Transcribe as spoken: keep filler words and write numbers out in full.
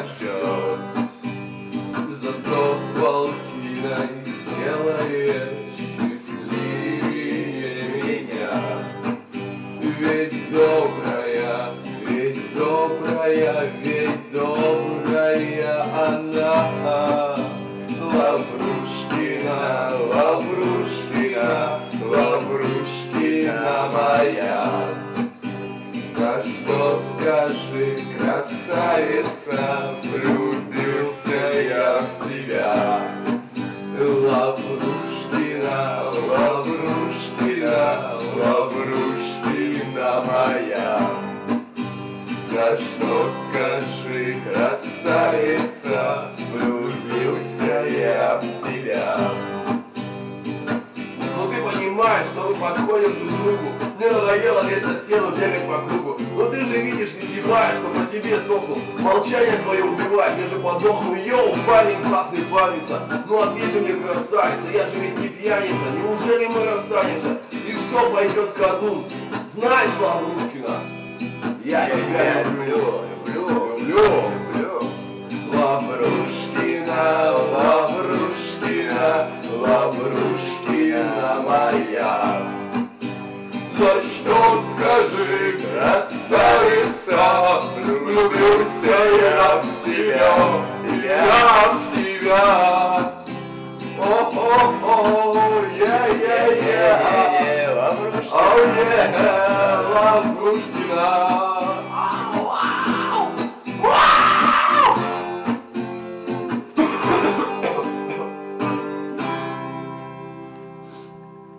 ждет. За сто с полтиной делает счастливее меня. Ведь добрая, ведь добрая, ведь добрая она. Лаврушкина, Лаврушкина, Лаврушкина моя. За что, скажи, красавица, влюбился я в тебя. Лаврушкина, Лаврушкина, Лаврушкина моя. За что, скажи, красавица, влюбился я в тебя. Ну ты понимаешь, что мы подходим друг к другу. Мне надоело лезть на стену, бегать по кругу. Ну ты же видишь, не зеваешь, что по тебе сохну. Молчание твое убивает, я же подохну. Йоу, парень классный плавится. Ну ответь мне, красавица, я же ведь не пьяница. Неужели мы расстанемся и все пойдет ко дну? Знаешь, Лаврушкина, я тебя люблю, люблю, люблю, люблю. Лаврушкина, Лаврушкина, Лаврушкина моя. За что, скажи, красавица, влюбился я в тебя, я в тебя. О-о-о, е-е-е, Лаврушкина, Лаврушкина.